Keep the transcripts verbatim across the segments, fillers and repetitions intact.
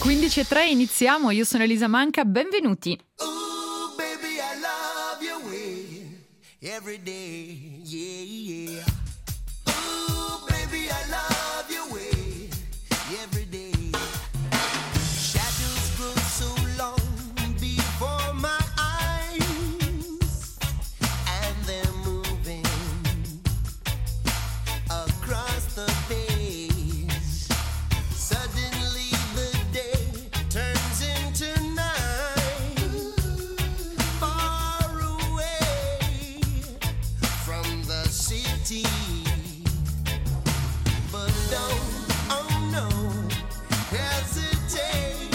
quindici e tre iniziamo, io sono Elisa Manca, benvenuti. Ooh, baby, I love your way every day, yeah, yeah. Ooh, baby, I love your way every day. Shadows grow so long before my eyes, and they're moving across the page. Suddenly the day turns into night, far away from the city. But don't, oh no, hesitate,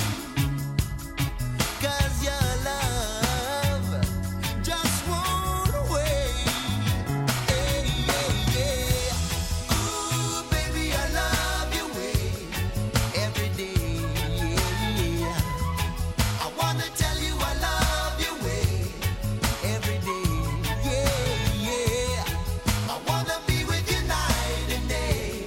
'cause your love just won't wait. Hey, yeah, yeah. Ooh, baby, I love your way every day, yeah. I wanna tell you I love your way every day, yeah, yeah. I wanna be with you night and day.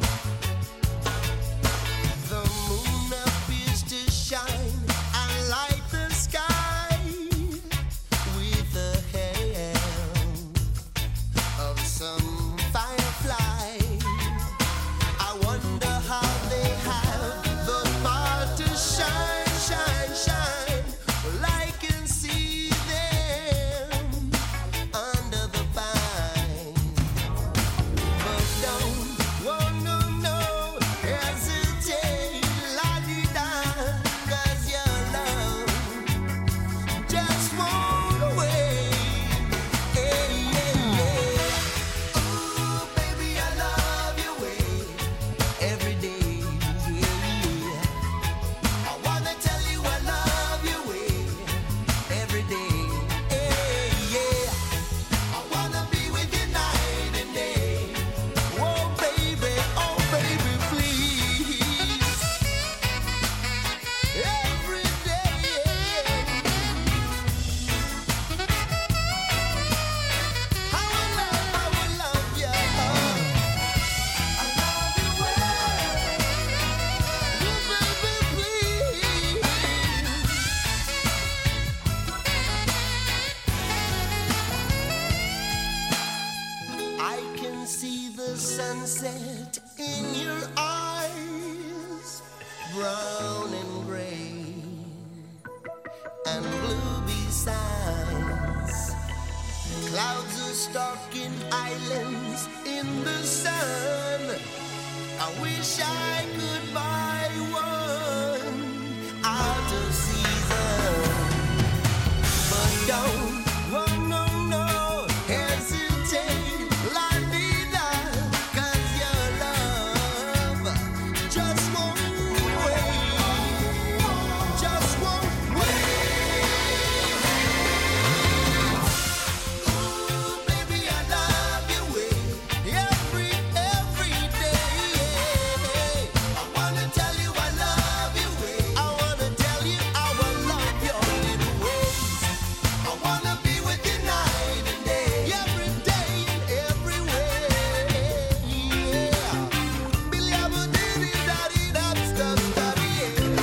The moon appears to shine and light the sky with the help of some firefly. I wonder how they have the power to shine, shine, shine. Well, I can see them under the pine. But don't, oh no, no, hesitate, la-di-da, 'cause your love just won't wait. Hey, yeah, yeah. Ooh, baby, I love your way every day, yeah. I wanna tell you I love your way every day, hey, yeah. I wanna be with you night and day. Oh baby, oh baby, please. Every day, I will love, I will love you. I love you well. Oh baby, please. I can see the sunset in your eyes, brown and gray and blue besides. Clouds are stalking islands in the sun. I wish I could buy one out of season. But don't, oh no, no, hesitate, la-di-da, 'cause your love just won't wait, just won't wait. Ooh, baby, I love your way every, every day. I wanna tell you I love your way. I wanna tell you I will love your little ways. I wanna be with you night and day, every day and every way, yeah. Billy, I would do it, daddy, that's the story, yeah.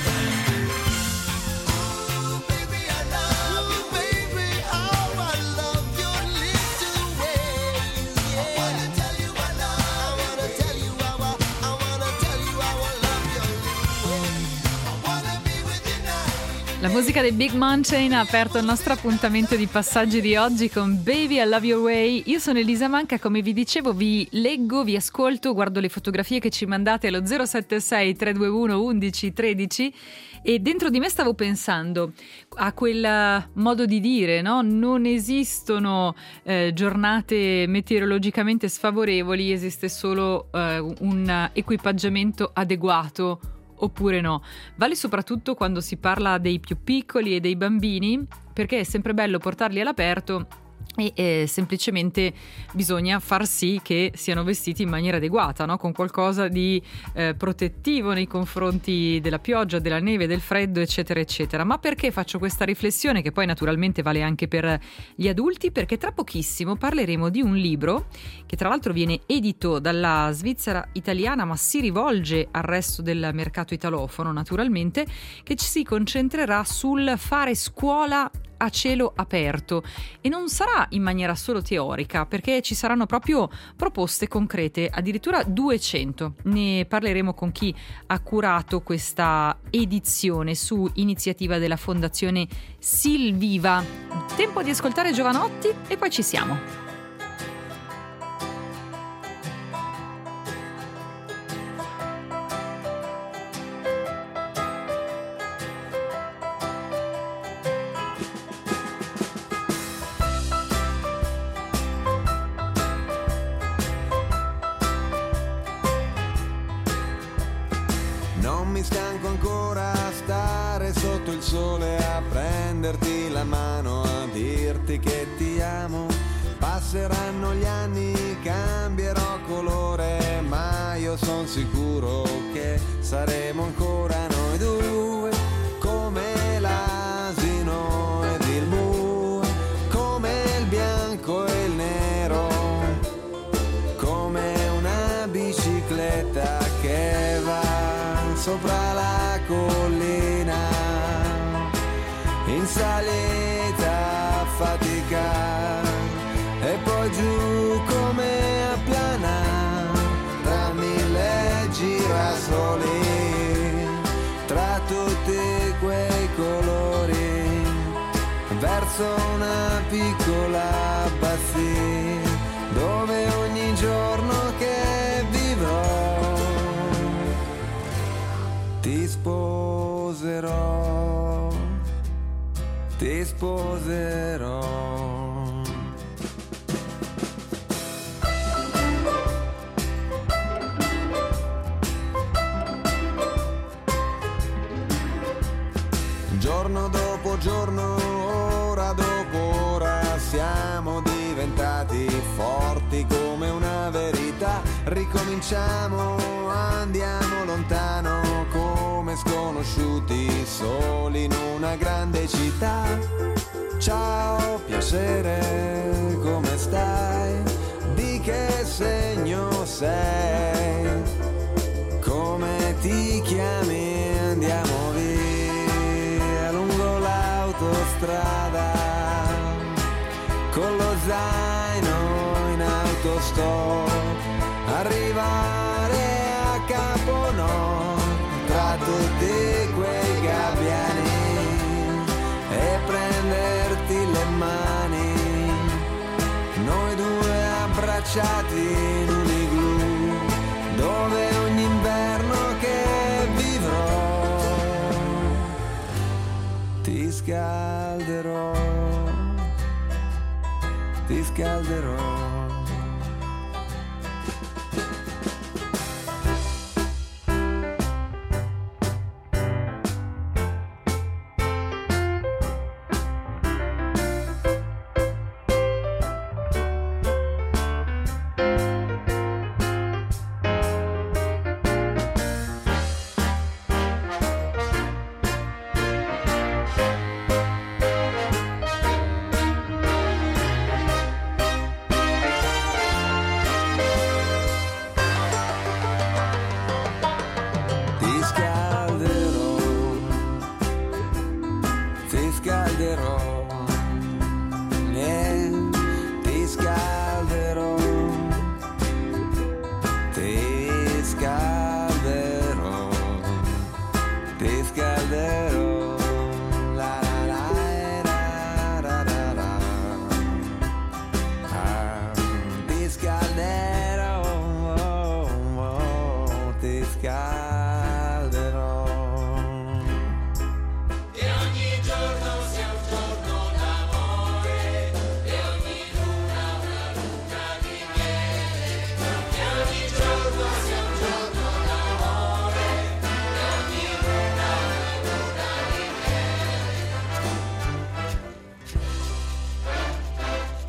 Ooh, baby, I love you, baby, how I love your little ways, yeah. I wanna tell you I love, I wanna tell you how I, I wanna tell you how I love your little ways. I wanna be with you night. La musica dei Big Mountain ha aperto il nostro appuntamento di passaggi di oggi con Baby I Love Your Way. Io sono Elisa Manca, come vi dicevo vi leggo, vi ascolto, guardo le fotografie che ci mandate allo zero sette sei tre due uno undici tredici e dentro di me stavo pensando a quel modo di dire, no? Non esistono eh, giornate meteorologicamente sfavorevoli, esiste solo eh, un equipaggiamento adeguato oppure no. Vale soprattutto quando si parla dei più piccoli e dei bambini, perché è sempre bello portarli all'aperto e eh, semplicemente bisogna far sì che siano vestiti in maniera adeguata, no? Con qualcosa di eh, protettivo nei confronti della pioggia, della neve, del freddo, eccetera eccetera. Ma perché faccio questa riflessione, che poi naturalmente vale anche per gli adulti? Perché tra pochissimo parleremo di un libro che tra l'altro viene edito dalla Svizzera italiana, ma si rivolge al resto del mercato italofono naturalmente, che ci si concentrerà sul fare scuola a cielo aperto, e non sarà in maniera solo teorica, perché ci saranno proprio proposte concrete, addirittura duecento. Ne parleremo con chi ha curato questa edizione su iniziativa della Fondazione Silviva. Tempo di ascoltare Giovanotti e poi ci siamo. Non mi stanco ancora a stare sotto il sole, a prenderti la mano, a dirti che ti amo. Passeranno gli anni, cambierò colore, ma io son sicuro che saremo ancora noi due, come l'asino ed il bue, come il bianco e il nero, come una bicicletta che va sopra la collina, in salita a fatica e poi giù come a plana, tra mille girasoli, tra tutti quei colori, verso una piccola abbazia, dove ogni giorno che vivrò ti sposerò, ti sposerò. Giorno dopo giorno, ora dopo ora, siamo diventati forti come una verità. Ricominciamo, andiamo lontano come sconosciuti, soli in una grande città. Ciao, piacere, come stai? Di che segno sei? Come ti chiami? Andiamo via lungo l'autostrada, con lo zaino in autostop, arrivare a Caponord, tra tutti quei gabbiani, e prenderti le mani, noi due abbracciati in un igloo, dove ogni inverno che vivrò ti scalderò, ti scalderò.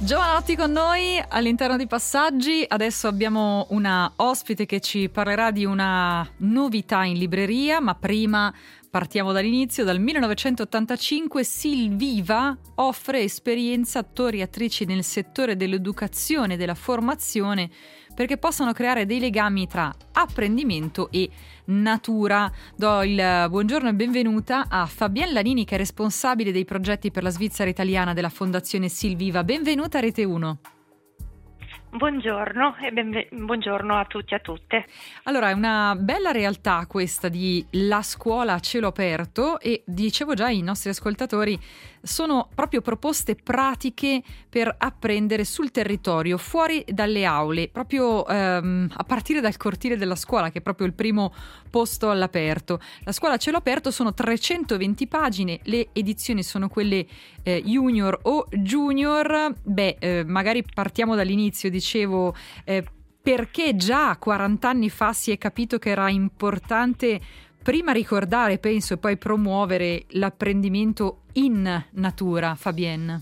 Giovanotti con noi all'interno di Passaggi. Adesso abbiamo una ospite che ci parlerà di una novità in libreria, ma prima partiamo dall'inizio. Dal millenovecentottantacinque Silviva offre esperienza attori e attrici nel settore dell'educazione e della formazione perché possano creare dei legami tra apprendimento e natura. Do il buongiorno e benvenuta a Fabienne Lanini, che è responsabile dei progetti per la Svizzera italiana della Fondazione Silviva. Benvenuta a Rete uno. Buongiorno e benve- buongiorno a tutti e a tutte. Allora, è una bella realtà questa di la scuola a cielo aperto e dicevo già ai nostri ascoltatori, sono proprio proposte pratiche per apprendere sul territorio, fuori dalle aule, proprio ehm, a partire dal cortile della scuola, che è proprio il primo posto all'aperto. La scuola a cielo aperto sono trecentoventi pagine, le edizioni sono quelle eh, junior o junior. Beh, eh, magari partiamo dall'inizio, dicevo, eh, perché già quaranta anni fa si è capito che era importante prima ricordare, penso, e poi promuovere l'apprendimento in natura, Fabienne.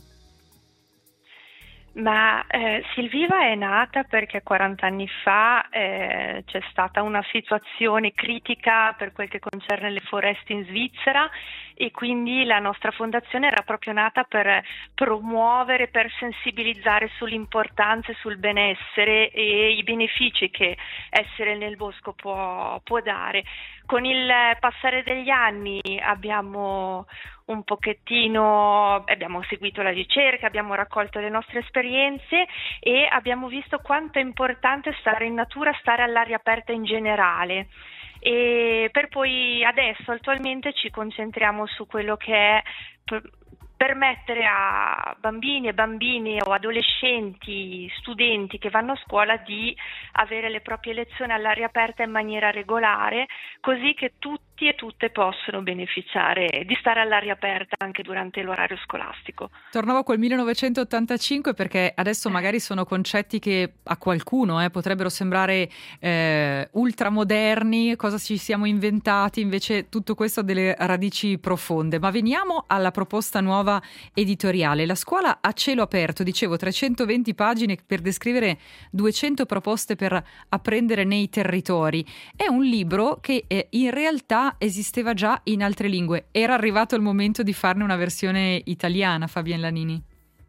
Ma eh, Silviva è nata perché quaranta anni fa eh, c'è stata una situazione critica per quel che concerne le foreste in Svizzera e quindi la nostra fondazione era proprio nata per promuovere, per sensibilizzare sull'importanza e sul benessere e i benefici che essere nel bosco può, può dare. Con il passare degli anni abbiamo un pochettino, abbiamo seguito la ricerca, abbiamo raccolto le nostre esperienze e abbiamo visto quanto è importante stare in natura, stare all'aria aperta in generale. E per poi adesso attualmente ci concentriamo su quello che è permettere a bambini e bambine o adolescenti, studenti che vanno a scuola di avere le proprie lezioni all'aria aperta in maniera regolare, così che tutti e tutte possono beneficiare di stare all'aria aperta anche durante l'orario scolastico. Tornavo a quel millenovecentottantacinque perché adesso magari sono concetti che a qualcuno eh, potrebbero sembrare eh, ultramoderni, cosa ci siamo inventati, invece tutto questo ha delle radici profonde. Ma veniamo alla proposta nuova editoriale. La scuola a cielo aperto, dicevo, trecentoventi pagine per descrivere duecento proposte per apprendere nei territori. È un libro che eh, in realtà esisteva già in altre lingue. Era arrivato il momento di farne una versione italiana, Fabienne Lanini?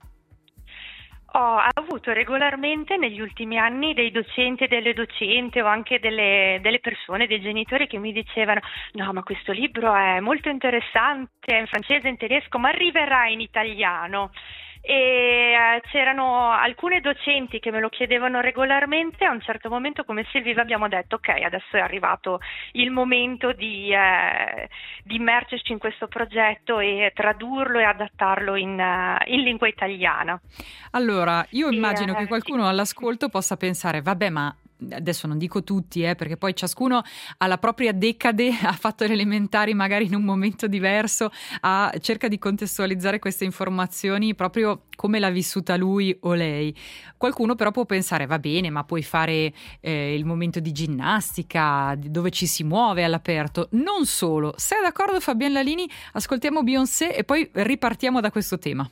Ho avuto regolarmente negli ultimi anni dei docenti e delle docenti o anche delle, delle persone, dei genitori che mi dicevano: no, ma questo libro è molto interessante, è in francese, in tedesco, ma arriverà in italiano. E eh, c'erano alcune docenti che me lo chiedevano regolarmente. A un certo momento, come Silviva, abbiamo detto ok, adesso è arrivato il momento di, eh, di immergerci in questo progetto e tradurlo e adattarlo in, uh, in lingua italiana. Allora, io immagino e, che qualcuno sì. all'ascolto possa pensare: vabbè, ma adesso non dico tutti, eh, perché poi ciascuno ha la propria decade, ha fatto le elementari magari in un momento diverso, ha, cerca di contestualizzare queste informazioni proprio come l'ha vissuta lui o lei. Qualcuno però può pensare: va bene, ma puoi fare eh, il momento di ginnastica, dove ci si muove all'aperto. Non solo. Sei d'accordo, Fabienne Lanini? Ascoltiamo Beyoncé e poi ripartiamo da questo tema.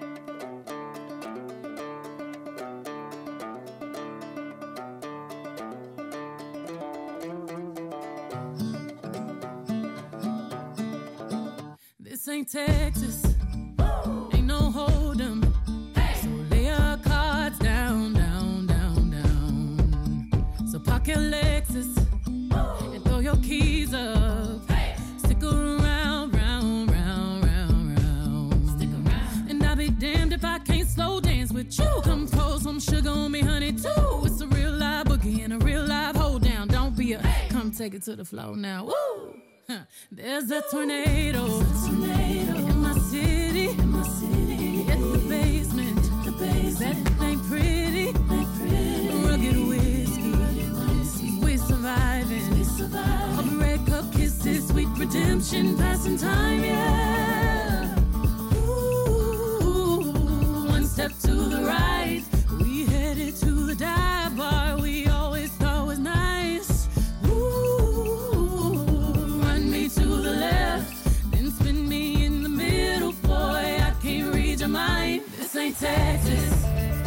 This ain't Texas, ain't no hold'em. So lay your cards down, down, down, down. So park your Lexus and throw your keys up. Stick around, round, round, round, round. Stick around. And I'll be damned if I can't slow dance with you. Come pour some sugar on me, honey, too. It's a real live boogie and a real live hold down. Don't be a, come take it to the floor now. Woo! Huh. There's a tornado, a tornado in my city, in my city. It's the basement, the basement. That ain't pretty, ain't pretty. Rugged whiskey, rugged whiskey. We surviving, we surviving. Of red cup kisses, sweet redemption, passing time, yeah. Ooh, one step to the right, we headed to the dive bar we always thought was nice. To the left, then spin me in the middle, boy, I can't read your mind. This ain't Texas,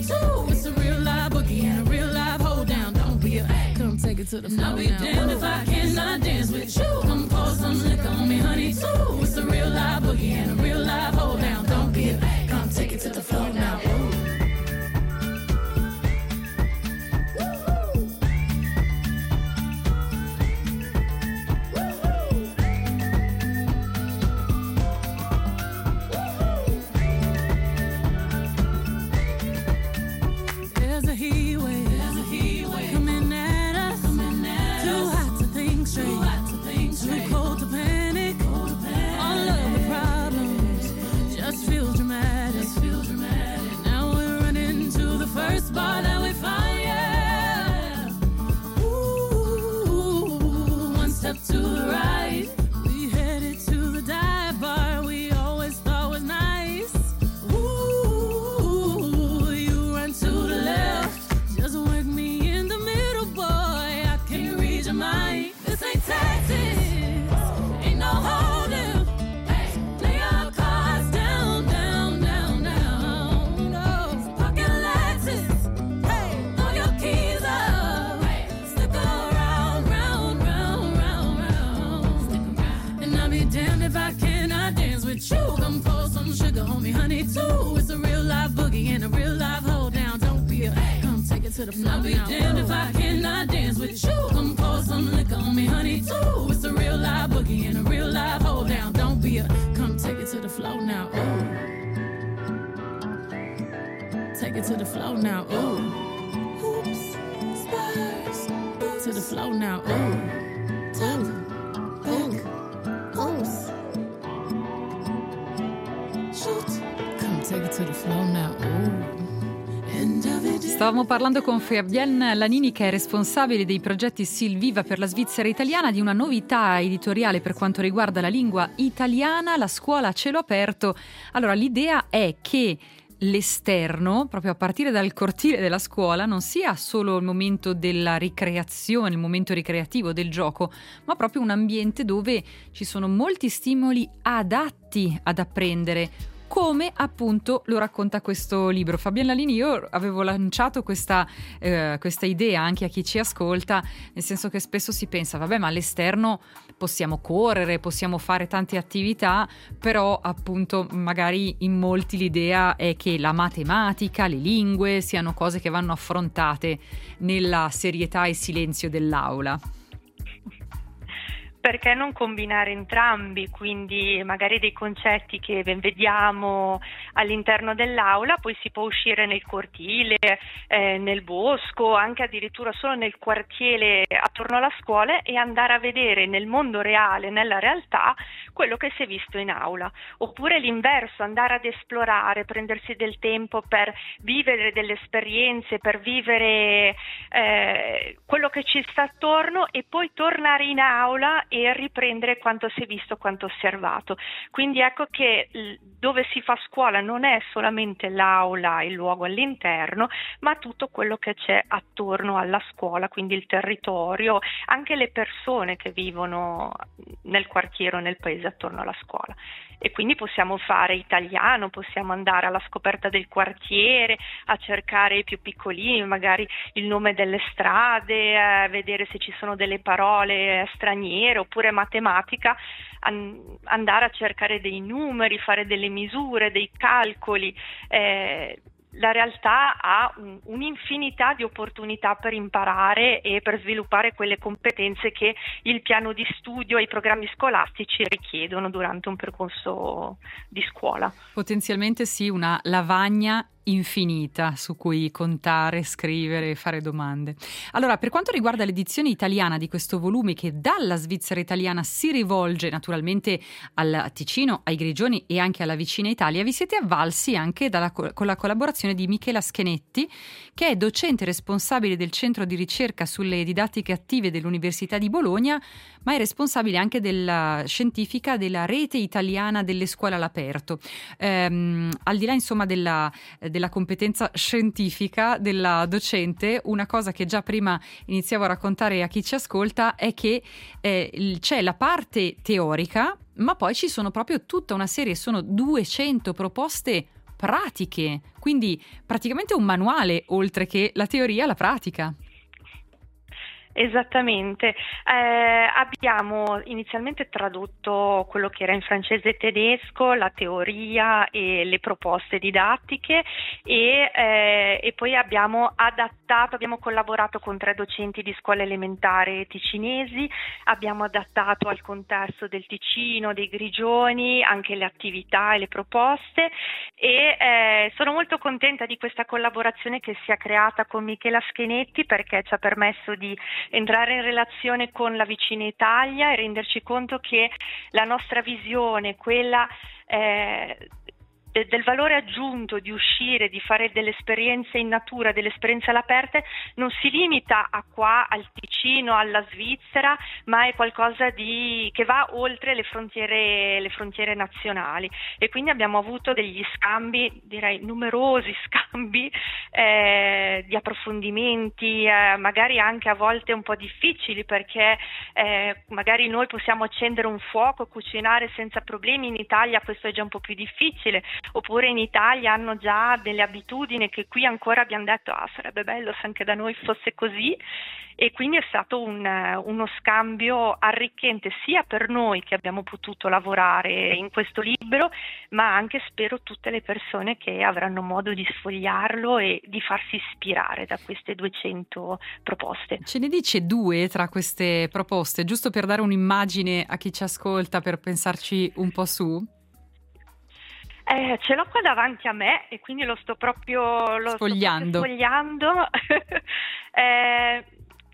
too. It's a real live boogie and a real live hold down. Don't be a come take it to the floor. I'll be damned if I cannot dance with you. Come pour some liquor on me, honey, too. It's a real live boogie and a real live hold down. Don't be a come take it to the floor now. Ooh. I'll be damned if I cannot dance with you. Come pour some liquor on me, honey, too. It's a real live boogie and a real live hold down. Don't be a come take it to the floor now. Ooh. Take it to the floor now. Ooh. Hoops, spurs, to the floor now. Ooh. Tap, back, oops. Shoot. Come take it to the floor now. Ooh. Stavamo parlando con Fabienne Lanini, che è responsabile dei progetti Sil Viva per la Svizzera italiana, di una novità editoriale per quanto riguarda la lingua italiana, la scuola a cielo aperto. Allora, l'idea è che l'esterno, proprio a partire dal cortile della scuola, non sia solo il momento della ricreazione, il momento ricreativo del gioco, ma proprio un ambiente dove ci sono molti stimoli adatti ad apprendere, come appunto lo racconta questo libro. Fabienne Lanini, io avevo lanciato questa, eh, questa idea anche a chi ci ascolta, nel senso che spesso si pensa, vabbè, ma all'esterno possiamo correre, possiamo fare tante attività, però appunto magari in molti l'idea è che la matematica, le lingue siano cose che vanno affrontate nella serietà e silenzio dell'aula. Perché non combinare entrambi? Quindi magari dei concetti che vediamo all'interno dell'aula, poi si può uscire nel cortile, eh, nel bosco, anche addirittura solo nel quartiere attorno alla scuola, e andare a vedere nel mondo reale, nella realtà, quello che si è visto in aula. Oppure l'inverso, andare ad esplorare, prendersi del tempo per vivere delle esperienze, per vivere eh, quello che ci sta attorno, e poi tornare in aula e riprendere quanto si è visto, quanto osservato. Quindi ecco che dove si fa scuola non è solamente l'aula, il luogo all'interno, ma tutto quello che c'è attorno alla scuola, quindi il territorio, anche le persone che vivono nel quartiere o nel paese attorno alla scuola. E quindi possiamo fare italiano, possiamo andare alla scoperta del quartiere, a cercare i più piccolini, magari il nome delle strade, a vedere se ci sono delle parole straniere, oppure matematica, an- andare a cercare dei numeri, fare delle misure, dei calcoli. Eh, la realtà ha un, un'infinità di opportunità per imparare e per sviluppare quelle competenze che il piano di studio e i programmi scolastici richiedono durante un percorso di scuola. Potenzialmente sì, una lavagna infinita su cui contare, scrivere e fare domande. Allora, per quanto riguarda l'edizione italiana di questo volume, che dalla Svizzera italiana si rivolge naturalmente al Ticino, ai Grigioni e anche alla vicina Italia, vi siete avvalsi anche dalla, con la collaborazione di Michela Schenetti, che è docente responsabile del centro di ricerca sulle didattiche attive dell'Università di Bologna, ma è responsabile anche della scientifica della rete italiana delle scuole all'aperto. Ehm, al di là insomma della della competenza scientifica della docente, una cosa che già prima iniziavo a raccontare a chi ci ascolta è che eh, c'è la parte teorica, ma poi ci sono proprio tutta una serie, sono duecento proposte pratiche, quindi praticamente un manuale oltre che la teoria, la pratica. Esattamente, eh, abbiamo inizialmente tradotto quello che era in francese e tedesco, la teoria e le proposte didattiche e, eh, e poi abbiamo adattato, abbiamo collaborato con tre docenti di scuole elementari ticinesi, abbiamo adattato al contesto del Ticino, dei Grigioni, anche le attività e le proposte e eh, sono molto contenta di questa collaborazione che si è creata con Michela Schenetti perché ci ha permesso di entrare in relazione con la vicina Italia e renderci conto che la nostra visione, quella eh, de- del valore aggiunto di uscire, di fare delle esperienze in natura, delle esperienze all'aperto, non si limita a qua, al Ticino, alla Svizzera, ma è qualcosa di che va oltre le frontiere, le frontiere nazionali. E quindi abbiamo avuto degli scambi, direi numerosi scambi eh, di approfondimenti, eh, magari anche a volte un po' difficili perché eh, magari noi possiamo accendere un fuoco, cucinare senza problemi, in Italia questo è già un po' più difficile, oppure in Italia hanno già delle abitudini che qui ancora abbiamo detto ah sarebbe bello se anche da noi fosse così, e quindi è stato un, uno scambio arricchente sia per noi che abbiamo potuto lavorare in questo libro, ma anche spero tutte le persone che avranno modo di sfogliarlo e di farsi ispirare da queste duecento proposte. Ce ne dice due tra queste proposte, giusto per dare un'immagine a chi ci ascolta, per pensarci un po' su? Eh, ce l'ho qua davanti a me e quindi lo sto proprio lo sfogliando. Sto proprio sfogliando. eh,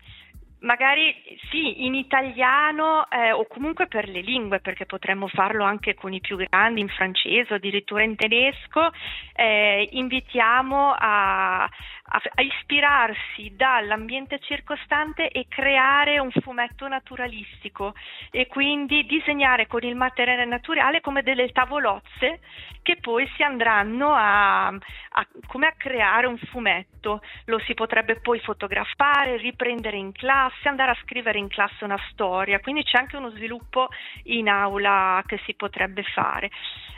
magari sì, in italiano eh, o comunque per le lingue, perché potremmo farlo anche con i più grandi, in francese o addirittura in tedesco. Eh, invitiamo a, a, a ispirarsi dall'ambiente circostante e creare un fumetto naturalistico e quindi disegnare con il materiale naturale come delle tavolozze che poi si andranno a, a come a creare un fumetto. Lo si potrebbe poi fotografare, riprendere in classe, andare a scrivere in classe una storia, quindi c'è anche uno sviluppo in aula che si potrebbe fare.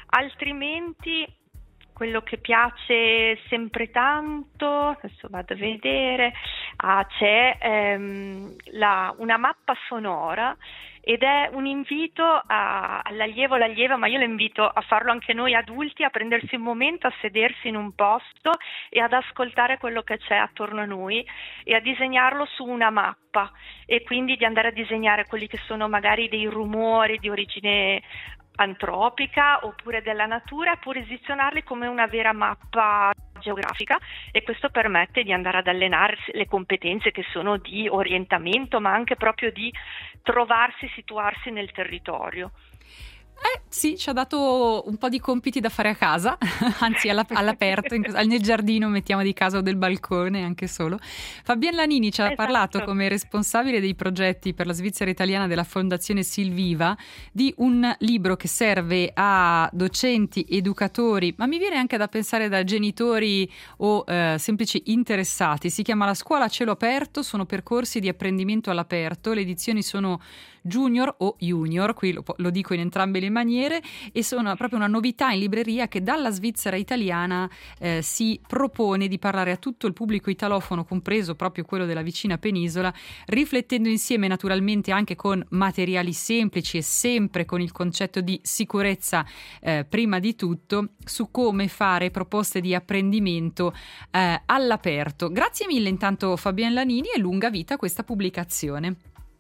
Altrimenti quello che piace sempre tanto, adesso vado a vedere, ah, c'è ehm, la, una mappa sonora ed è un invito a, all'allievo, all'allieva, ma io lo invito a farlo anche noi adulti, a prendersi un momento, a sedersi in un posto e ad ascoltare quello che c'è attorno a noi e a disegnarlo su una mappa e quindi di andare a disegnare quelli che sono magari dei rumori di origine antropica oppure della natura e posizionarli come una vera mappa geografica, e questo permette di andare ad allenare le competenze che sono di orientamento ma anche proprio di trovarsi, situarsi nel territorio. Eh sì, ci ha dato un po' di compiti da fare a casa, anzi alla, all'aperto, in, nel giardino, mettiamo di casa o del balcone, anche solo. Fabienne Lanini ci ha Esatto. parlato come responsabile dei progetti per la Svizzera italiana della Fondazione Silviva di un libro che serve a docenti, educatori, ma mi viene anche da pensare da genitori o eh, semplici interessati. Si chiama La scuola a cielo aperto, sono percorsi di apprendimento all'aperto, le edizioni sono junior o junior, qui lo, lo dico in entrambe le maniere, e sono proprio una novità in libreria che dalla Svizzera italiana eh, si propone di parlare a tutto il pubblico italofono, compreso proprio quello della vicina penisola, riflettendo insieme naturalmente anche con materiali semplici e sempre con il concetto di sicurezza eh, prima di tutto, su come fare proposte di apprendimento eh, all'aperto. Grazie mille intanto Fabienne Lanini e lunga vita a questa pubblicazione.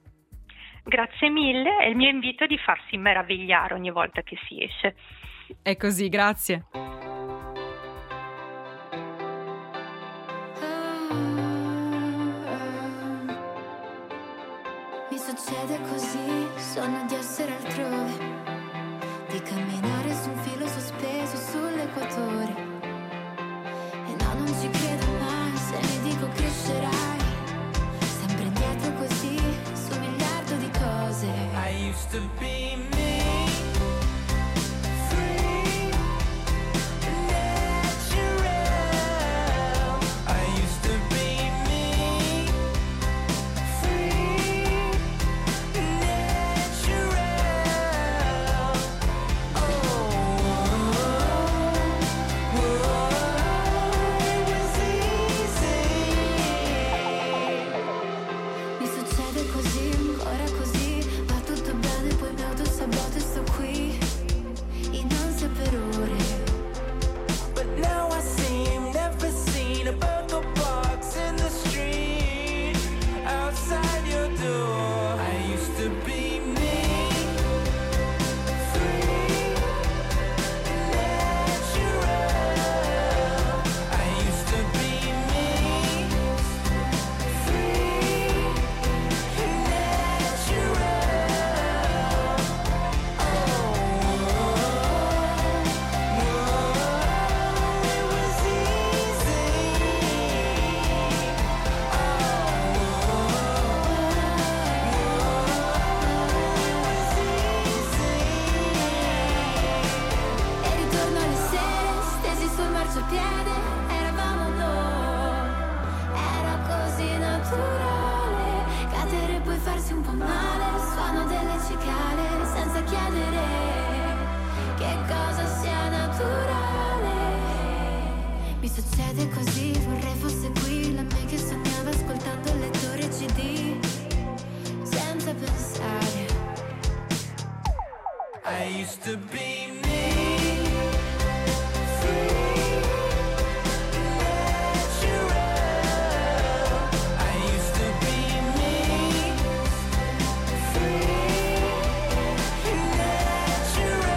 Grazie mille, è il mio invito di farsi meravigliare ogni volta che si esce. È così, grazie. Mi succede così, sogno di essere altrove, di camminare su un filo sospeso sull'equatore. E no, non ci credo mai se mi dico crescerai, sempre indietro così, su un miliardo di cose. I used to be me, free, natural. I used to be me, free, natural. Oh, oh, oh. used to be me, free, natural. I used to be me, free, natural.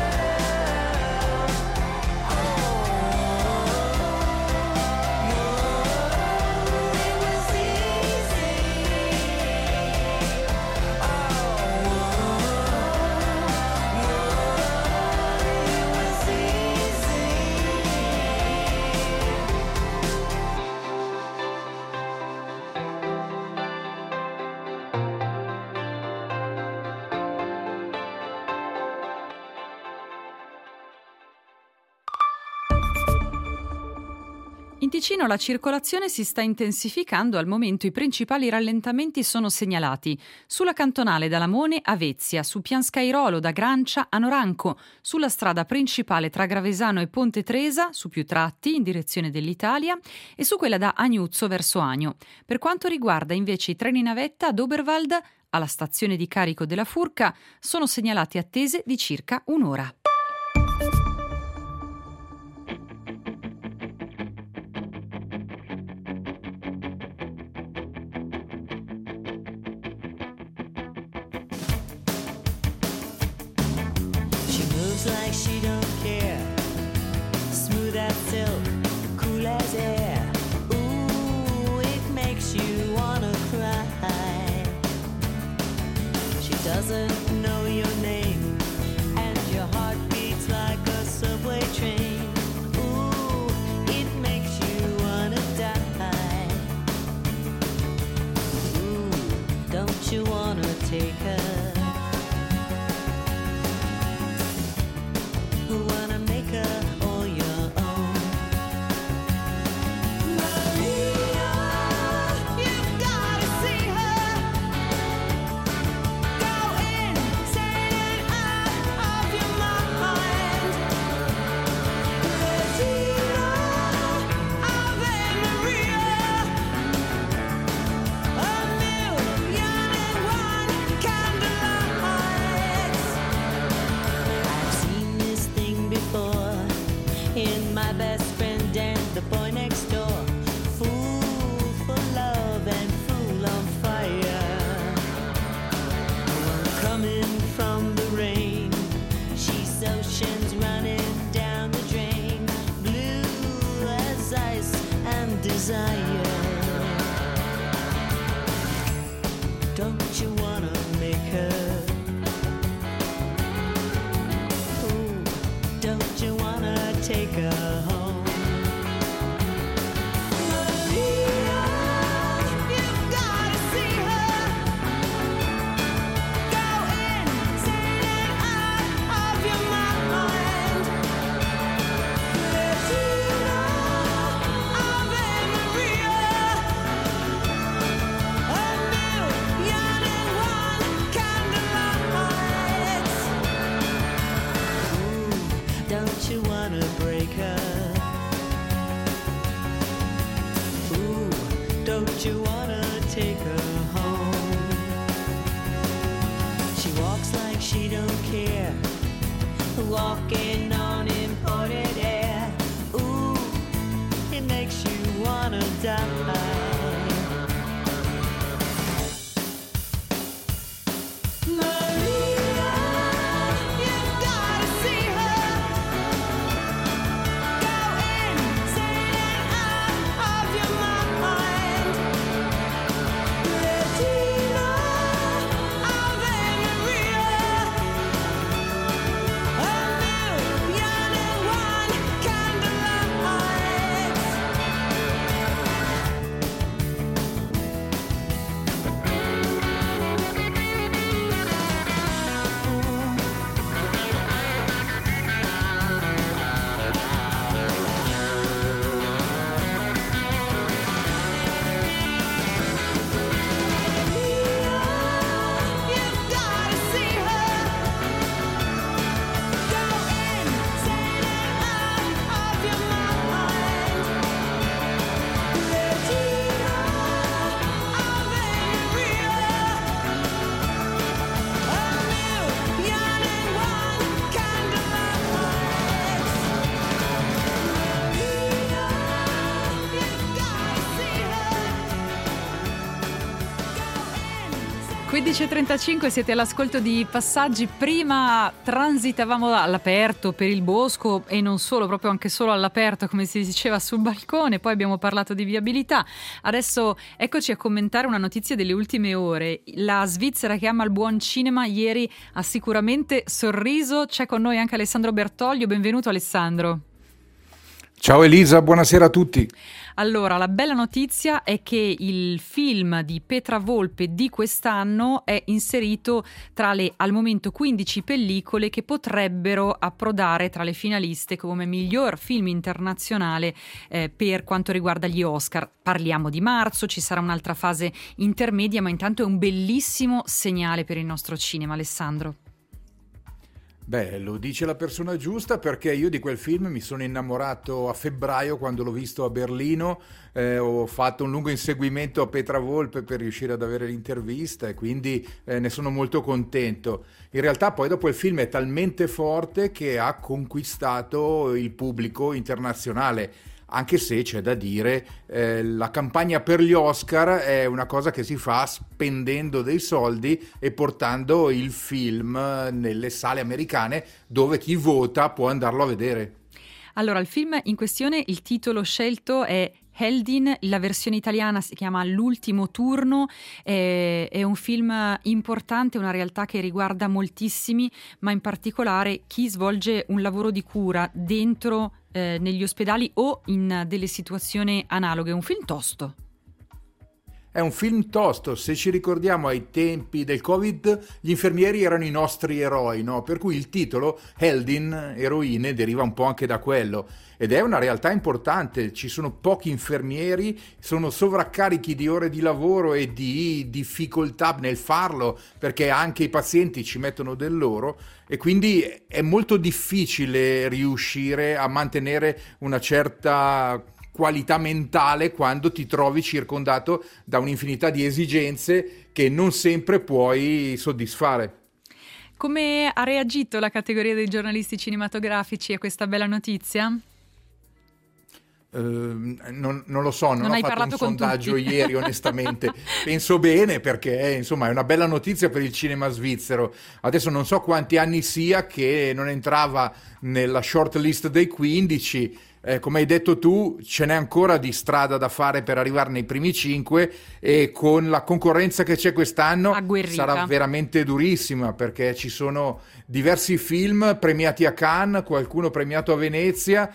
In Ticino la circolazione si sta intensificando, al momento i principali rallentamenti sono segnalati sulla cantonale da Lamone a Vezia, su Pianscairolo da Grancia a Noranco, sulla strada principale tra Gravesano e Ponte Tresa, su più tratti in direzione dell'Italia, e su quella da Agnuzzo verso Agno. Per quanto riguarda invece i treni navetta ad Oberwald, alla stazione di carico della Furca, sono segnalate attese di circa un'ora. Like she don't care, smooth as silk, cool as air. Ooh, it makes you wanna cry. She doesn't know your name, and your heart beats like a subway train. Ooh, it makes you wanna die. Ooh, don't you wanna take her? Who wanna make her all your own? Maria, you've gotta see her. Go insane and out of your mind. Regina, Ave Maria, a million and one candlelights. I've seen this thing before in my best friend and the boy next door. Fool for love and fool on fire. One coming from the rain, she's oceans running down the drain, blue as ice and desire. Don't you wanna make her? Ooh, don't you wanna take her home? Maria, you've gotta see her. Go insane and out of your mind. Regina, Ave Maria, a million and one candlelights. Ooh, don't you wanna break her? Ooh, don't you wanna take her home? She walks like she don't care, walking on imported air. Ooh, it makes you wanna die. Maria, you've gotta see her. Go insane and out of your mind. Regina, Ave Maria, a million and one candlelights. quindici e trentacinque siete all'ascolto di Passaggi. Prima transitavamo all'aperto per il bosco e non solo, proprio anche solo all'aperto, come si diceva, sul balcone. Poi abbiamo parlato di viabilità. Adesso eccoci a commentare una notizia delle ultime ore. La Svizzera che ama il buon cinema ieri ha sicuramente sorriso. C'è con noi anche Alessandro Bertoglio. Benvenuto Alessandro. Ciao Elisa, buonasera a tutti. Allora, la bella notizia è che il film di Petra Volpe di quest'anno è inserito tra le, al momento, quindici pellicole che potrebbero approdare tra le finaliste come miglior film internazionale eh, per quanto riguarda gli Oscar. Parliamo di marzo, ci sarà un'altra fase intermedia, ma intanto è un bellissimo segnale per il nostro cinema, Alessandro. Beh, lo dice la persona giusta, perché io di quel film mi sono innamorato a febbraio quando l'ho visto a Berlino. Eh, ho fatto un lungo inseguimento a Petra Volpe per riuscire ad avere l'intervista e quindi eh, ne sono molto contento. In realtà poi dopo il film è talmente forte che ha conquistato il pubblico internazionale. Anche se c'è da dire, eh, la campagna per gli Oscar è una cosa che si fa spendendo dei soldi e portando il film nelle sale americane dove chi vota può andarlo a vedere. Allora, il film in questione, il titolo scelto è Heldin, la versione italiana si chiama L'ultimo turno, è, è un film importante, una realtà che riguarda moltissimi, ma in particolare chi svolge un lavoro di cura dentro eh, negli ospedali o in delle situazioni analoghe. Un film tosto. È un film tosto, se ci ricordiamo ai tempi del Covid gli infermieri erano i nostri eroi, no? Per cui il titolo Heldin, eroine, deriva un po' anche da quello. Ed è una realtà importante, ci sono pochi infermieri, sono sovraccarichi di ore di lavoro e di difficoltà nel farlo, perché anche i pazienti ci mettono del loro e quindi è molto difficile riuscire a mantenere una certa qualità mentale quando ti trovi circondato da un'infinità di esigenze che non sempre puoi soddisfare. Come ha reagito la categoria dei giornalisti cinematografici a questa bella notizia? Uh, non, non lo so, non, non ho hai fatto un parlato con sondaggio tutti. ieri onestamente. Penso bene, perché insomma è una bella notizia per il cinema svizzero. Adesso non so quanti anni sia che non entrava nella short list dei quindici. Eh, come hai detto tu, ce n'è ancora di strada da fare per arrivare nei primi cinque e con la concorrenza che c'è quest'anno Agguerrita. Sarà veramente durissima, perché ci sono diversi film premiati a Cannes, qualcuno premiato a Venezia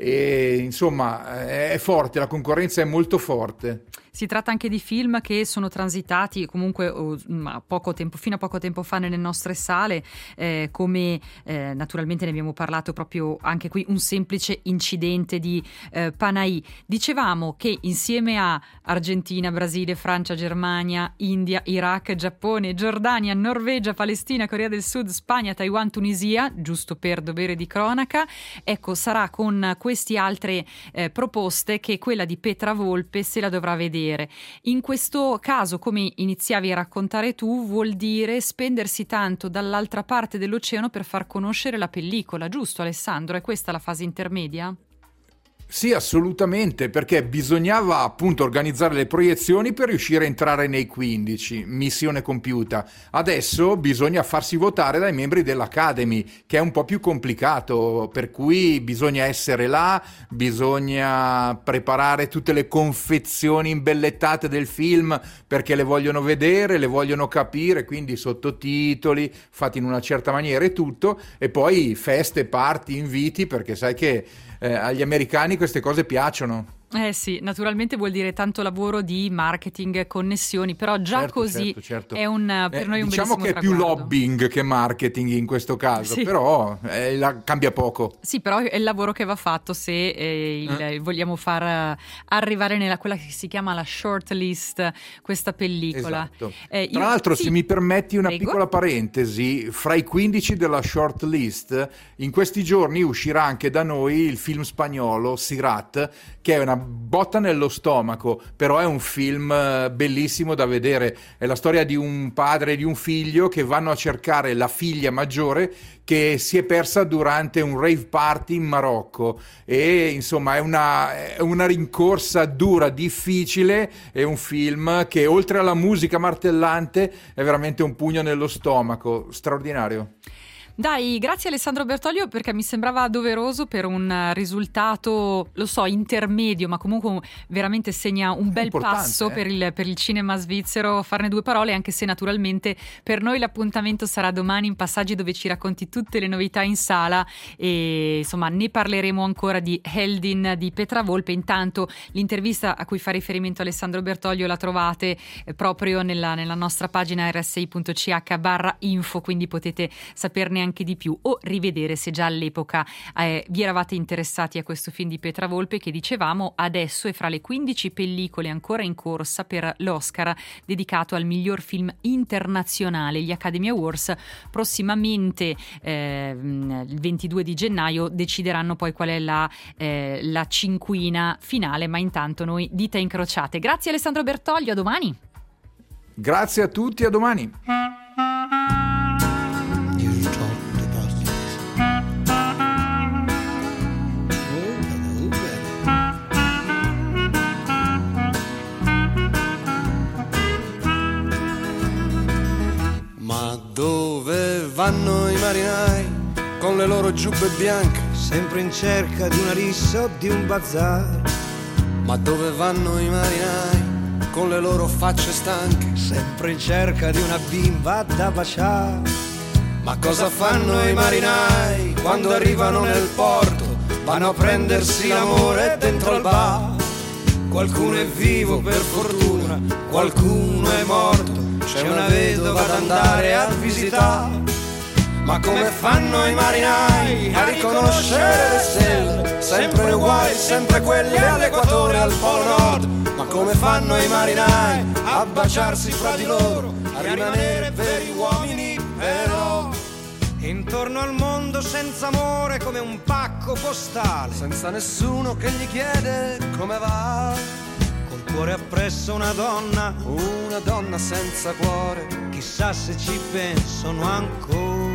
e insomma è forte, la concorrenza è molto forte. Si tratta anche di film che sono transitati comunque oh, a poco tempo, fino a poco tempo fa nelle nostre sale, eh, come eh, naturalmente ne abbiamo parlato proprio anche qui, Un semplice incidente di eh, Panahi. Dicevamo che insieme a Argentina, Brasile, Francia, Germania, India, Iraq, Giappone, Giordania, Norvegia, Palestina, Corea del Sud, Spagna, Taiwan, Tunisia, giusto per dovere di cronaca, ecco, sarà con queste altre eh, proposte che quella di Petra Volpe se la dovrà vedere. In questo caso, come iniziavi a raccontare tu, vuol dire spendersi tanto dall'altra parte dell'oceano per far conoscere la pellicola, giusto Alessandro? È questa la fase intermedia? Sì, assolutamente, perché bisognava appunto organizzare le proiezioni per riuscire a entrare nei quindici, missione compiuta. Adesso bisogna farsi votare dai membri dell'Academy, che è un po' più complicato, per cui bisogna essere là, bisogna preparare tutte le confezioni imbellettate del film perché le vogliono vedere, le vogliono capire, quindi sottotitoli fatti in una certa maniera e tutto, e poi feste, party, inviti, perché sai che Eh, agli americani queste cose piacciono. Eh sì, naturalmente vuol dire tanto lavoro di marketing, connessioni, però già Certo, così certo, certo. è un, per Eh, noi un diciamo bellissimo che è più traguardo. lobbying che marketing in questo caso, Sì. però eh, la, cambia poco. Sì, però è il lavoro che va fatto se eh, il- Eh. vogliamo far eh, arrivare nella quella che si chiama la short list, questa pellicola. Esatto. Eh, Tra io- l'altro, sì, se mi permetti una prego. piccola parentesi, fra i quindici della short list, in questi giorni uscirà anche da noi il film spagnolo Sirat, che è una botta nello stomaco, però è un film eh, bellissimo da vedere. È la storia di un padre e di un figlio che vanno a cercare la figlia maggiore che si è persa durante un rave party in Marocco, e insomma è una, è una rincorsa dura, difficile. È un film che oltre alla musica martellante è veramente un pugno nello stomaco, straordinario. Dai, grazie Alessandro Bertoglio, perché mi sembrava doveroso per un risultato, lo so, intermedio, ma comunque veramente segna un bel Importante, passo eh? per il, per il cinema svizzero farne due parole, anche se naturalmente per noi l'appuntamento sarà domani in Passaggi, dove ci racconti tutte le novità in sala, e insomma ne parleremo ancora di Heldin di Petra Volpe. Intanto l'intervista a cui fa riferimento Alessandro Bertoglio la trovate eh, proprio nella, nella nostra pagina erre esse i punto ci acca barra info, quindi potete saperne anche di più o rivedere se già all'epoca eh, vi eravate interessati a questo film di Petra Volpe, che dicevamo adesso è fra le quindici pellicole ancora in corsa per l'Oscar dedicato al miglior film internazionale. Gli Academy Awards prossimamente eh, il ventidue di gennaio decideranno poi qual è la, eh, la cinquina finale, ma intanto noi dita incrociate. Grazie Alessandro Bertoglio, a domani. Grazie a tutti, a domani. Ma dove vanno i marinai con le loro giubbe bianche, sempre in cerca di una rissa o di un bazar? ma dove vanno i marinai con le loro facce stanche, sempre in cerca di una bimba da baciare? ma cosa fanno i marinai quando arrivano nel porto? Vanno a prendersi l'amore dentro al bar. Qualcuno è vivo per fortuna, qualcuno è morto, c'è una vedova da andare a visitare. Ma come fanno i marinai a riconoscere le stelle, sempre uguali, sempre quelle all'equatore, al polo nord? Ma come fanno i marinai a baciarsi fra di loro, a rimanere veri uomini però? Intorno al mondo senza amore come un pacco postale, Senza nessuno che gli chiede come va. col cuore appresso una donna, Una donna senza cuore, chissà se ci pensano ancora.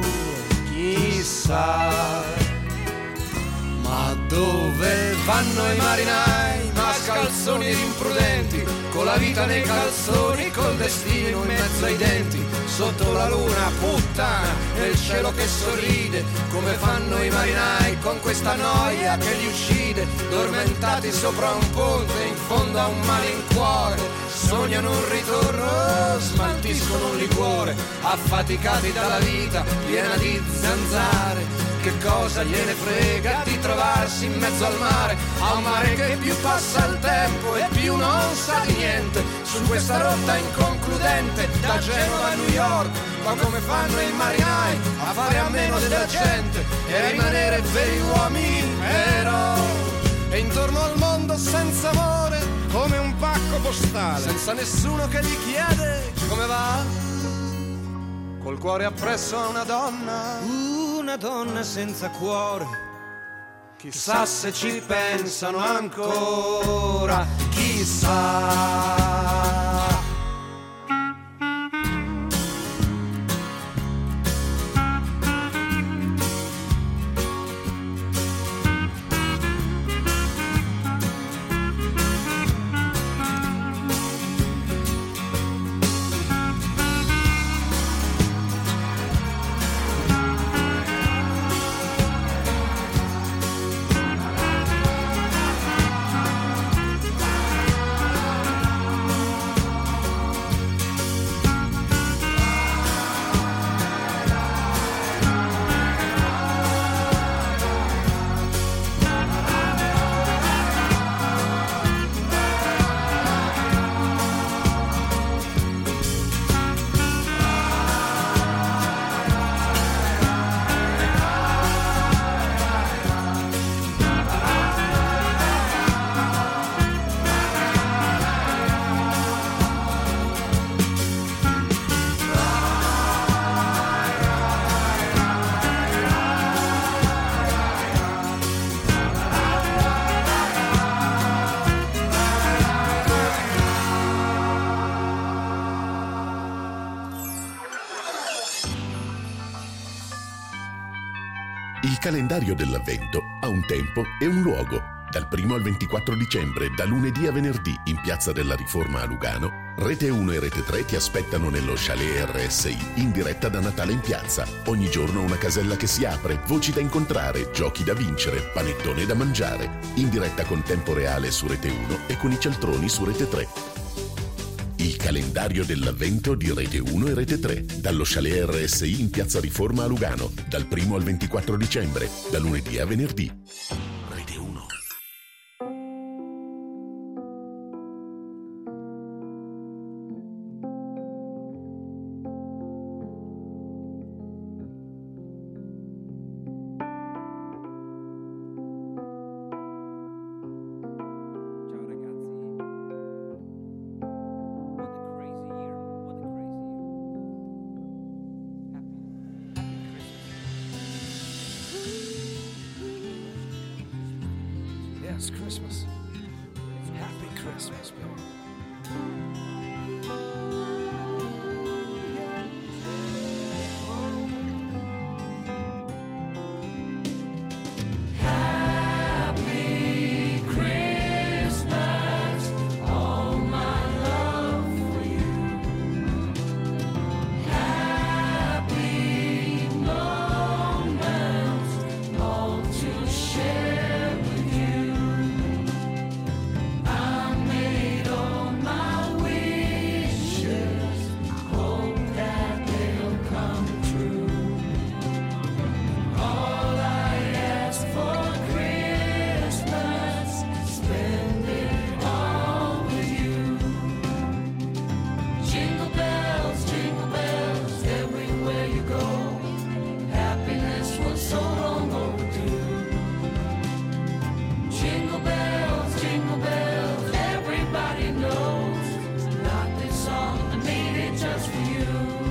chissà. Ma dove vanno i marinai, mascalzoni ed imprudenti, con la vita nei calzoni, col destino in mezzo ai denti, sotto la luna puttana, nel cielo che sorride? Come fanno i marinai con questa noia che li uccide, dormentati sopra un ponte in fondo a un malincuore? Sognano un ritorno, smaltiscono un liquore, affaticati dalla vita piena di zanzare. Che cosa gliene frega di trovarsi in mezzo al mare, a un mare che più passa il tempo e più non sa di niente, su questa rotta inconcludente da Genova a New York? Ma come fanno i marinai a fare a meno della gente e a rimanere veri uomini però? E intorno al mondo senza amore Come un pacco postale, senza nessuno che gli chiede come va, col cuore appresso a una donna. una donna senza cuore. Chissà se ci pensano ancora, chissà. Il calendario dell'Avvento ha un tempo e un luogo. Dal primo al ventiquattro dicembre, da lunedì a venerdì, in Piazza della Riforma a Lugano, Rete uno e Rete tre ti aspettano nello Chalet R S I in diretta da Natale in Piazza. Ogni giorno una casella che si apre, voci da incontrare, giochi da vincere, panettone da mangiare. In diretta con tempo reale su Rete uno e con i cialtroni su Rete tre. Il calendario dell'Avvento di Rete uno e Rete tre, dallo Chalet R S I in Piazza Riforma a Lugano, dal primo al ventiquattro dicembre, da lunedì a venerdì. Rete uno. Yes, Christmas. Happy Christmas, baby. Happy Christmas, all my love for you. Happy moments, all to share with you. I made all my wishes, hope that they'll come true. All I ask for Christmas, spend it all with you. Jingle bells, jingle bells, everywhere you go. Happiness was so long overdue. Jingle bells, jingle bells, everybody knows. Not this song, I made it just for you.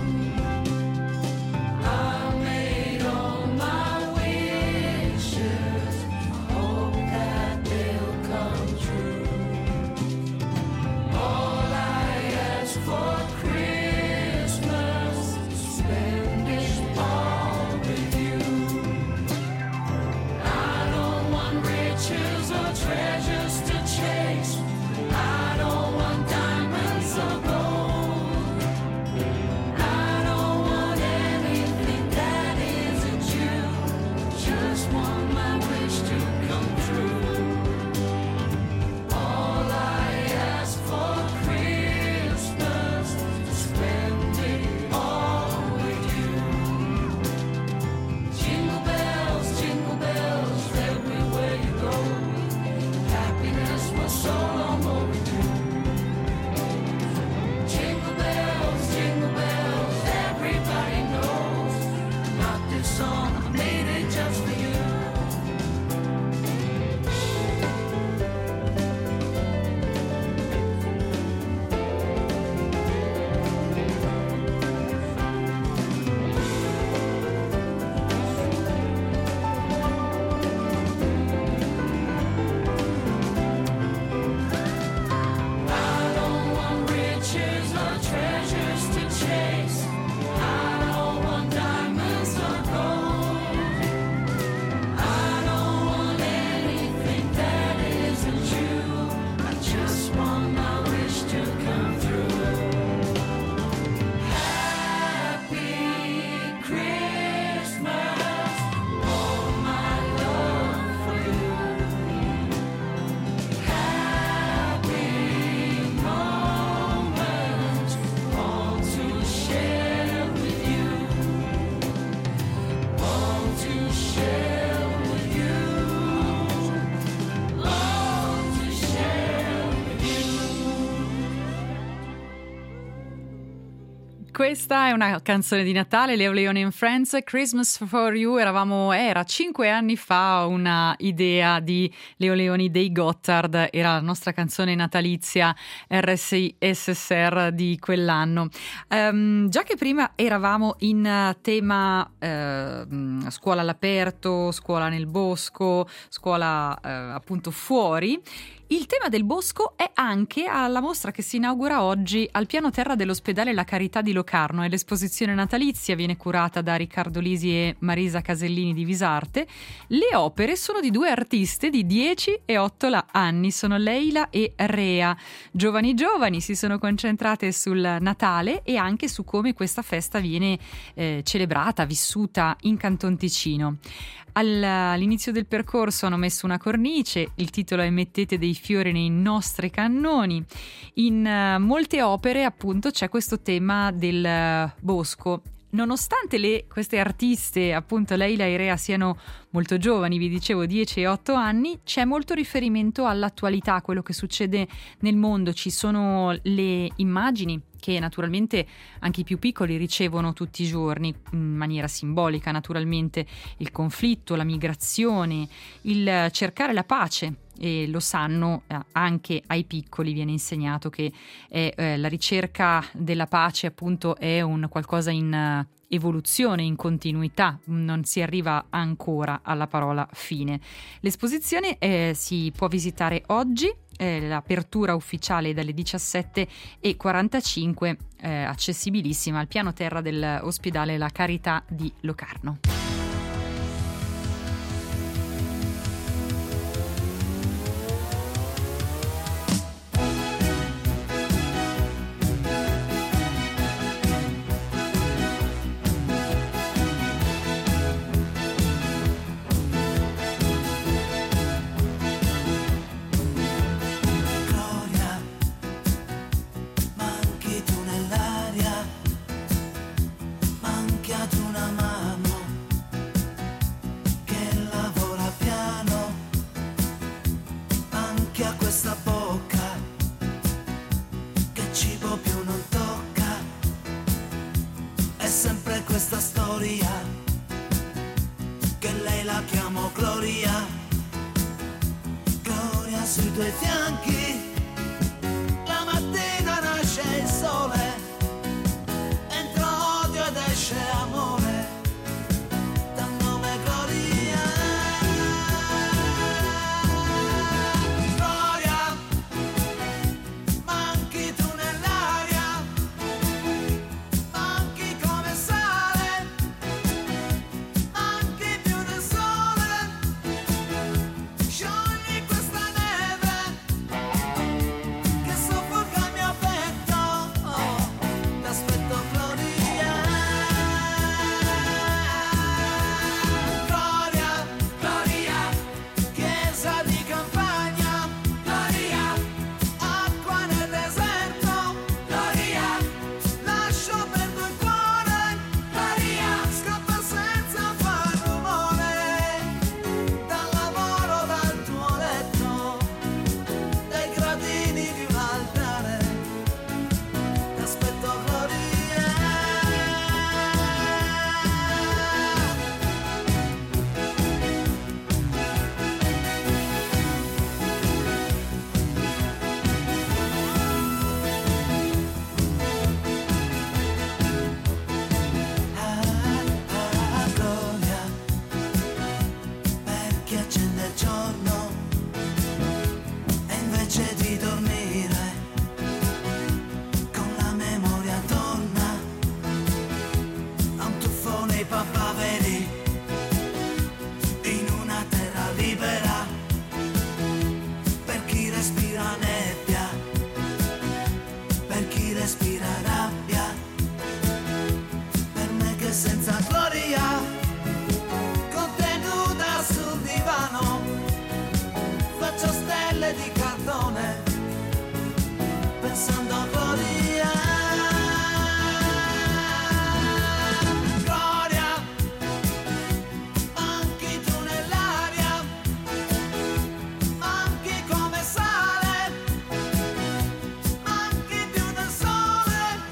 I made all my wishes, I hope that they'll come true. All I ask for Christmas, spend it all with you. I don't want riches or treasures to chase. I don't want diamonds or gold. I don't want anything that isn't you. Just want my wish to come true. All I ask for Christmas, spend it all with you. Jingle bells, jingle bells, everywhere you go. Happiness was so long overdue. Jingle bells, jingle bells, everybody knows. Not this song, I made it just for you. I don't want riches or treasures to chase. I don't want diamonds or gold. I don't want anything that isn't you. I just want my wish to come true. Happy Christmas, all my love for you. Happy moments, all to share with you. All to share with you. All to share with you. Questa è una canzone di Natale, Leo Leone and Friends, Christmas for You. Eravamo, era cinque anni fa una idea di Leo Leoni dei Gotthard, era la nostra canzone natalizia R S I S S R di quell'anno. Ehm, già che prima eravamo in eh, tema eh, scuola all'aperto, scuola nel bosco, scuola eh, appunto fuori, Il tema del bosco è anche alla mostra che si inaugura oggi al piano terra dell'ospedale La Carità di Locarno. È l'esposizione natalizia, viene curata da Riccardo Lisi e Marisa Casellini di Visarte. Le opere sono di due artiste di dieci e otto anni, sono Leila e Rea. Giovani giovani, si sono concentrate sul Natale e anche su come questa festa viene eh, celebrata, vissuta in Canton Ticino. All'inizio del percorso hanno messo una cornice, il titolo è Mettete dei fiori nei nostri cannoni. In uh, molte opere appunto c'è questo tema del uh, bosco. Nonostante le, queste artiste, appunto Leila e Rea, siano molto giovani, vi dicevo dieci e otto anni, c'è molto riferimento all'attualità, quello che succede nel mondo. Ci sono le immagini che naturalmente anche i più piccoli ricevono tutti i giorni, in maniera simbolica naturalmente, il conflitto, la migrazione, il cercare la pace. E lo sanno, eh, anche ai piccoli viene insegnato che è, eh, la ricerca della pace appunto è un qualcosa in uh, evoluzione, in continuità, non si arriva ancora alla parola fine. L'esposizione eh, si può visitare oggi, eh, l'apertura ufficiale è dalle diciassette e quarantacinque, eh, accessibilissima al piano terra dell'ospedale La Carità di Locarno. Questa storia che lei la chiamo Gloria, Gloria sui tuoi fianchi, la mattina nasce il sole, entra odio ed esce amore, dal nome Gloria. Gloria, manchi tu nell'aria, manchi come sale, manchi più del sole, sciogli questa neve che soffoca il mio petto, oh, t'aspetto Gloria. Gloria, Gloria, chiesa di campagna, Gloria, acqua nel deserto, Gloria, lascio perdo il cuore, Gloria, scappa senza far rumore, dal lavoro, dal tuo letto, dai gradini di un altare, t'aspetto Gloria. Ah, ah, Gloria, per chi accende il giorno e invece di dormire con la memoria torna a un tuffo nei papaveri in una terra libera, per chi respira nebbia, per chi respira rabbia, per me che senza gloria, contenuta sul divano, faccio stelle di cartone, pensando a gloria. Gloria, manchi tu nell'aria, manchi come sale, manchi più del sole,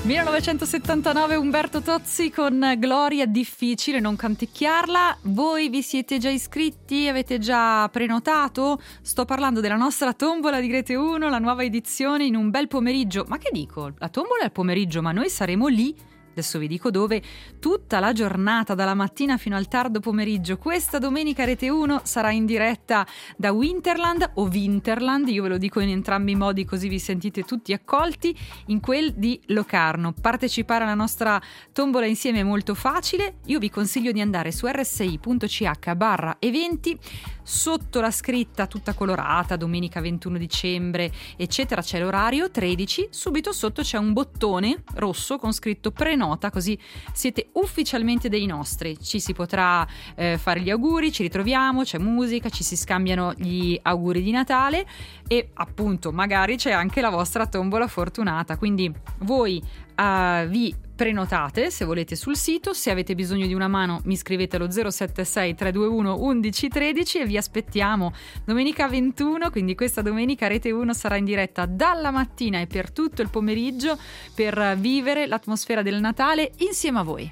millenovecentosettantanove, Umberto Tozzi con Gloria, difficile non canticchiarla. Voi vi siete già iscritti? Avete già prenotato? Sto parlando della nostra tombola di Rete uno, la nuova edizione in un bel pomeriggio. Ma che dico? La tombola è al pomeriggio, ma noi saremo lì. Adesso vi dico dove, tutta la giornata, dalla mattina fino al tardo pomeriggio. Questa domenica Rete uno sarà in diretta da Winterland o Winterland, io ve lo dico in entrambi i modi così vi sentite tutti accolti, in quel di Locarno. Partecipare alla nostra tombola insieme è molto facile, io vi consiglio di andare su rsi.ch barra eventi, sotto la scritta tutta colorata, domenica ventuno dicembre, eccetera, c'è l'orario tredici, subito sotto c'è un bottone rosso con scritto prenota, così siete ufficialmente dei nostri. Ci si potrà eh, fare gli auguri, ci ritroviamo, c'è musica, ci si scambiano gli auguri di Natale e appunto magari c'è anche la vostra tombola fortunata, quindi voi uh, vi prenotate se volete sul sito, se avete bisogno di una mano mi scrivete allo zero sette sei tre due uno undici tredici e vi aspettiamo domenica ventuno, quindi questa domenica Rete uno sarà in diretta dalla mattina e per tutto il pomeriggio per vivere l'atmosfera del Natale insieme a voi.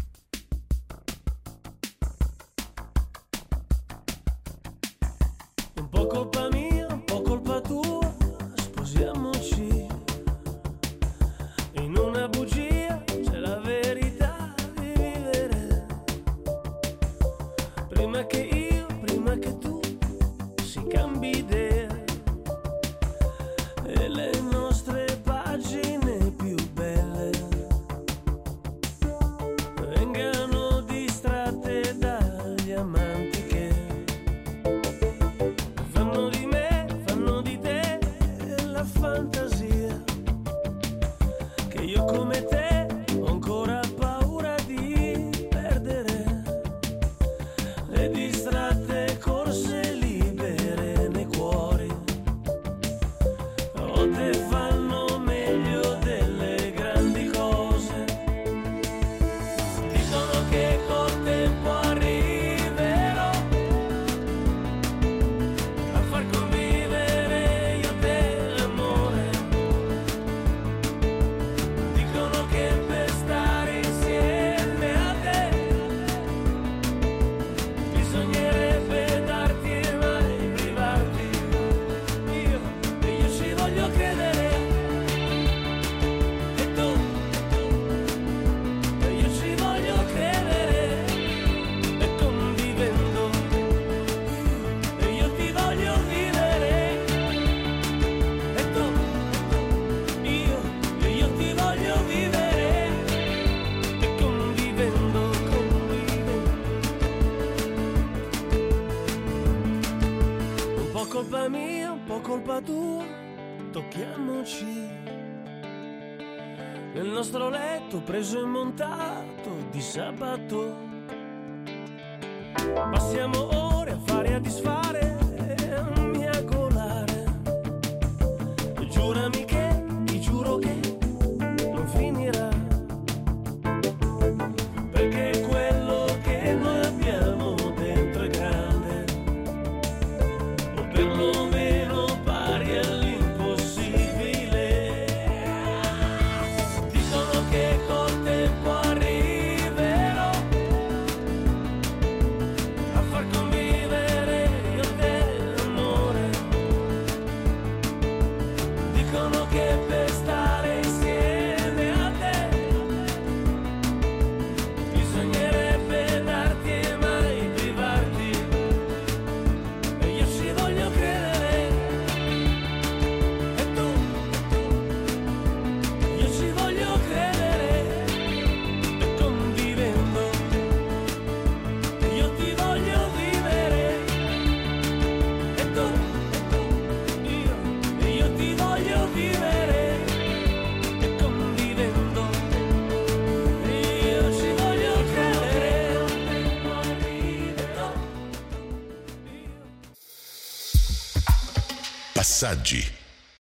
Un po' colpa mia, un po' colpa tua, sposiamoci in una bugia. Prima che io, prima che tu si cambi idea e le nostre pagine più belle vengano distratte dagli amanti che fanno di me, fanno di te la fantasia che io come te ho ancora paura di perdere. Le distratte corse libere nei cuori o te fanno meglio delle grandi cose. Dicono che col tempo arriverò a far convivere io te l'amore. Dicono che per stare insieme a te bisognerebbe darti e mai privarti. Io, e io ci voglio credere. E tu, e io ci voglio credere. E convivendo, e io ti voglio vivere. E tu, io, e io ti voglio vivere. E convivendo, convivendo. Un po' colpa mia, un po' colpa tua, tocchiamoci nel nostro letto preso e montato di sabato. Passiamo ore a fare e a disfare e a miagolare. Giurami che, ti giuro che non finirà, perché quello che noi abbiamo dentro è grande, o perlomeno pari all'impossibile. Dicono che col tempo arriverò a far convivere io te l'amore. Dicono che per stare insieme a te bisognerebbe darti e mai privarti. E io ci voglio credere. E tu, io ci voglio credere. E convivendo, io ti voglio vivere. E tu, io, e io ti voglio vivere. E convivendo, io ci voglio credere. E tu, io. Passaggi.